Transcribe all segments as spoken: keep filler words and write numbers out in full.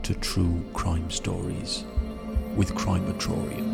to True Crime Stories with Crimeatorium.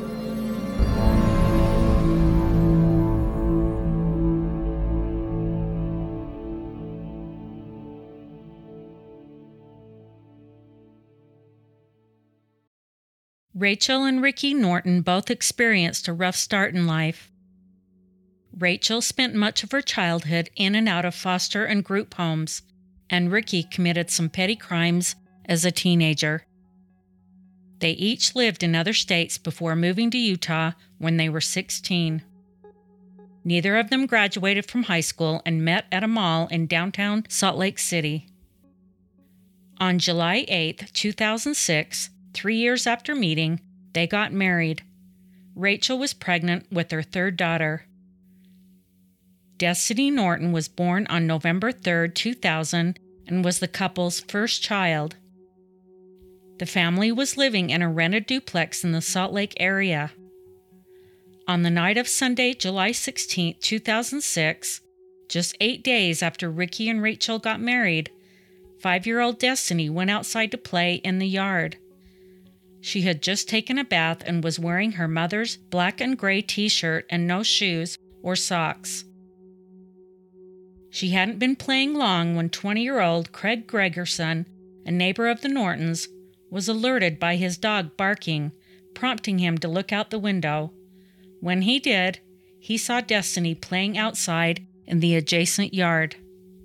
Rachel and Ricky Norton both experienced a rough start in life. Rachel spent much of her childhood in and out of foster and group homes, and Ricky committed some petty crimes as a teenager. They each lived in other states before moving to Utah when they were sixteen. Neither of them graduated from high school and met at a mall in downtown Salt Lake City. On July eighth, two thousand six, three years after meeting, they got married. Rachel was pregnant with their third daughter. Destiny Norton was born on November third, two thousand, and was the couple's first child. The family was living in a rented duplex in the Salt Lake area. On the night of Sunday, July sixteenth, two thousand six, just eight days after Ricky and Rachel got married, five-year-old Destiny went outside to play in the yard. She had just taken a bath and was wearing her mother's black and gray t-shirt and no shoes or socks. She hadn't been playing long when twenty-year-old Craig Gregerson, a neighbor of the Nortons, was alerted by his dog barking, prompting him to look out the window. When he did, he saw Destiny playing outside in the adjacent yard.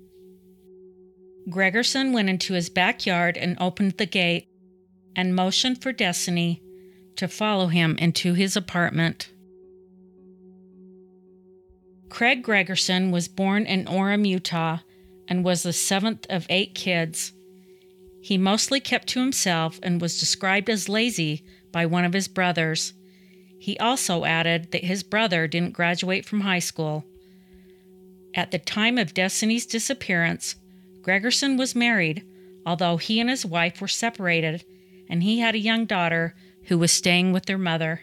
Gregerson went into his backyard and opened the gate and motioned for Destiny to follow him into his apartment. Craig Gregerson was born in Orem, Utah, and was the seventh of eight kids. He mostly kept to himself and was described as lazy by one of his brothers. He also added that his brother didn't graduate from high school. At the time of Destiny's disappearance, Gregerson was married, although he and his wife were separated, and he had a young daughter who was staying with their mother.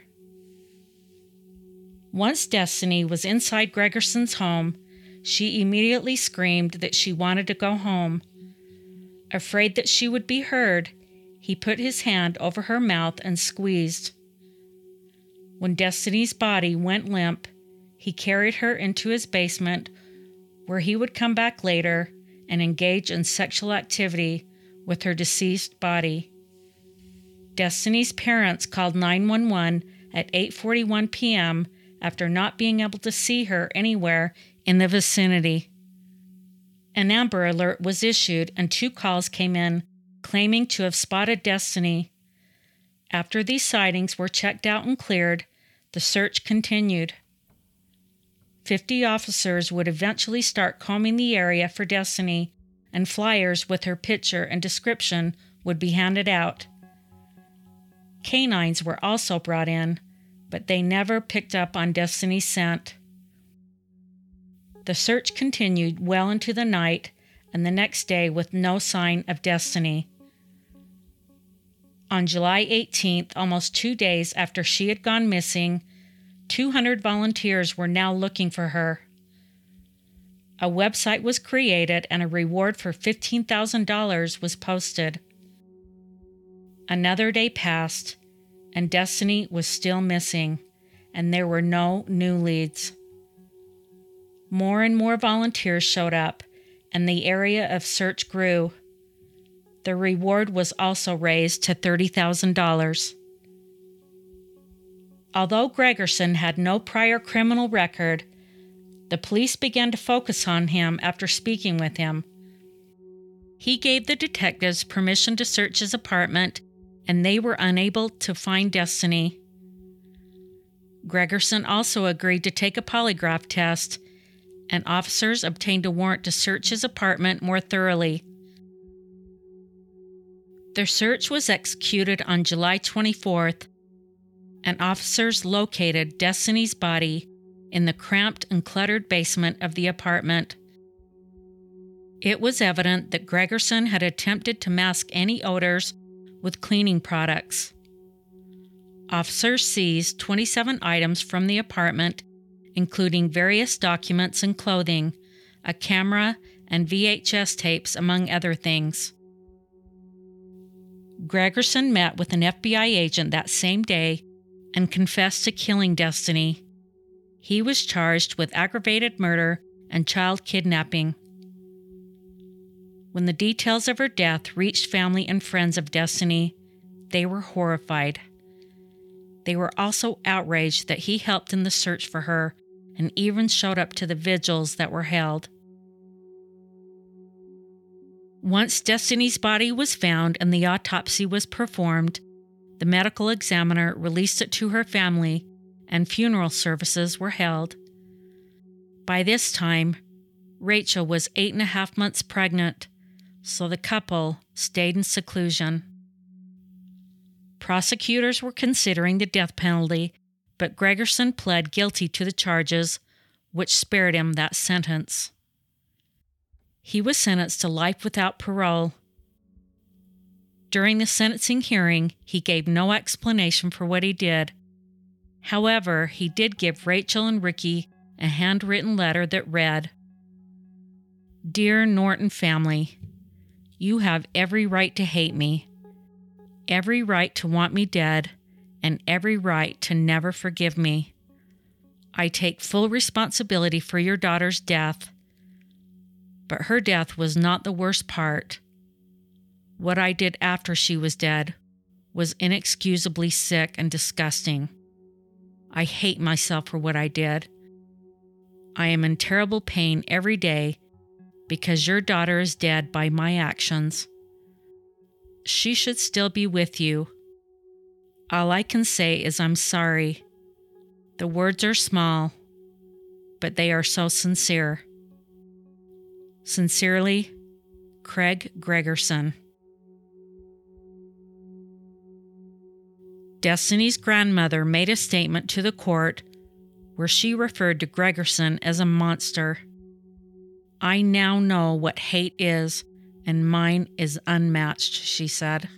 Once Destiny was inside Gregerson's home, she immediately screamed that she wanted to go home. Afraid that she would be heard, he put his hand over her mouth and squeezed. When Destiny's body went limp, he carried her into his basement, where he would come back later and engage in sexual activity with her deceased body. Destiny's parents called nine one one at eight forty-one p.m. after not being able to see her anywhere in the vicinity. An Amber Alert was issued and two calls came in claiming to have spotted Destiny. After these sightings were checked out and cleared, the search continued. Fifty officers would eventually start combing the area for Destiny, and flyers with her picture and description would be handed out. Canines were also brought in, but they never picked up on Destiny's scent. The search continued well into the night and the next day with no sign of Destiny. On July eighteenth, almost two days after she had gone missing, two hundred volunteers were now looking for her. A website was created and a reward for fifteen thousand dollars was posted. Another day passed, and Destiny was still missing, and there were no new leads. More and more volunteers showed up, and the area of search grew. The reward was also raised to thirty thousand dollars. Although Gregerson had no prior criminal record, the police began to focus on him after speaking with him. He gave the detectives permission to search his apartment, and they were unable to find Destiny. Gregerson also agreed to take a polygraph test, and officers obtained a warrant to search his apartment more thoroughly. Their search was executed on July twenty-fourth, and officers located Destiny's body in the cramped and cluttered basement of the apartment. It was evident that Gregerson had attempted to mask any odors with cleaning products. Officers seized twenty-seven items from the apartment, including various documents and clothing, a camera, and V H S tapes, among other things. Gregerson met with an F B I agent that same day and confessed to killing Destiny. He was charged with aggravated murder and child kidnapping. When the details of her death reached family and friends of Destiny, they were horrified. They were also outraged that he helped in the search for her and even showed up to the vigils that were held. Once Destiny's body was found and the autopsy was performed, the medical examiner released it to her family and funeral services were held. By this time, Rachel was eight and a half months pregnant, so the couple stayed in seclusion. Prosecutors were considering the death penalty, but Gregerson pled guilty to the charges, which spared him that sentence. He was sentenced to life without parole. During the sentencing hearing, he gave no explanation for what he did. However, he did give Rachel and Ricky a handwritten letter that read, "Dear Norton family, you have every right to hate me, every right to want me dead, and every right to never forgive me. I take full responsibility for your daughter's death, but her death was not the worst part. What I did after she was dead was inexcusably sick and disgusting. I hate myself for what I did. I am in terrible pain every day because your daughter is dead by my actions. She should still be with you. All I can say is I'm sorry. The words are small, but they are so sincere. Sincerely, Craig Gregerson." Destiny's grandmother made a statement to the court where she referred to Gregerson as a monster. "I now know what hate is, and mine is unmatched," she said.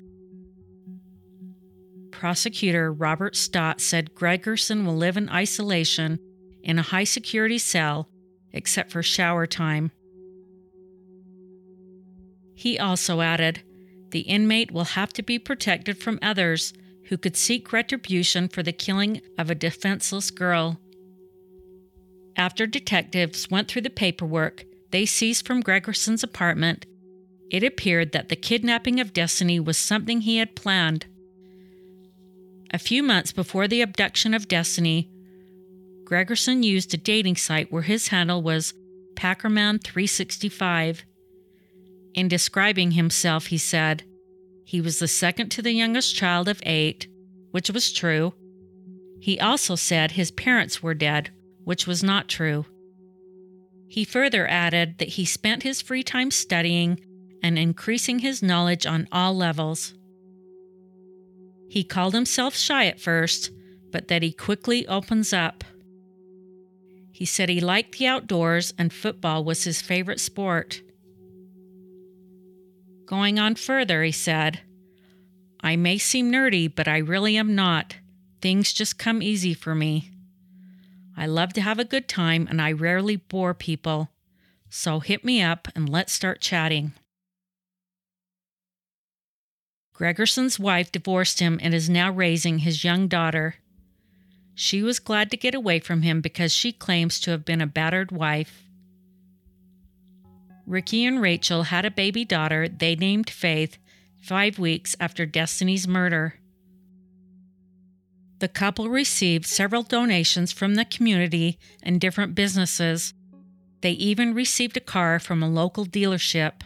Prosecutor Robert Stott said Gregerson will live in isolation in a high-security cell except for shower time. He also added, the inmate will have to be protected from others who could seek retribution for the killing of a defenseless girl. After detectives went through the paperwork they seized from Gregerson's apartment, it appeared that the kidnapping of Destiny was something he had planned. A few months before the abduction of Destiny, Gregerson used a dating site where his handle was Packerman three sixty-five. In describing himself, he said, he was the second to the youngest child of eight, which was true. He also said his parents were dead, which was not true. He further added that he spent his free time studying and increasing his knowledge on all levels. He called himself shy at first, but that he quickly opens up. He said he liked the outdoors and football was his favorite sport. Going on further, he said, I may seem nerdy, but I really am not. Things just come easy for me. I love to have a good time and I rarely bore people. So hit me up and let's start chatting. Gregerson's wife divorced him and is now raising his young daughter. She was glad to get away from him because she claims to have been a battered wife. Ricky and Rachel had a baby daughter they named Faith five weeks after Destiny's murder. The couple received several donations from the community and different businesses. They even received a car from a local dealership.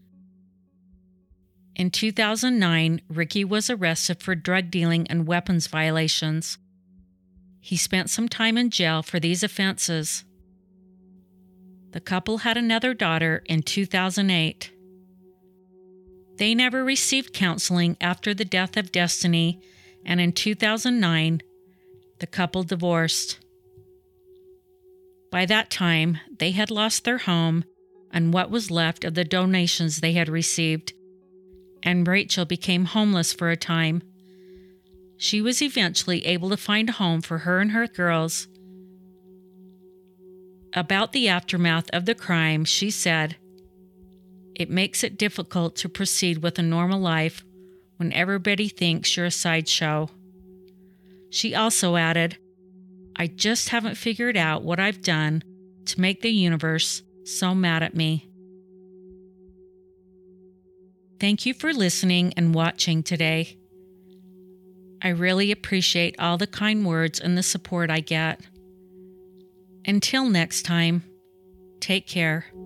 In two thousand nine, Ricky was arrested for drug dealing and weapons violations. He spent some time in jail for these offenses. The couple had another daughter in two thousand eight. They never received counseling after the death of Destiny, and in two thousand nine, the couple divorced. By that time, they had lost their home and what was left of the donations they had received, and Rachel became homeless for a time. She was eventually able to find a home for her and her girls. About the aftermath of the crime, she said, "It makes it difficult to proceed with a normal life when everybody thinks you're a sideshow. She also added, I just haven't figured out what I've done to make the universe so mad at me. Thank you for listening and watching today. I really appreciate all the kind words and the support I get. Until next time, take care.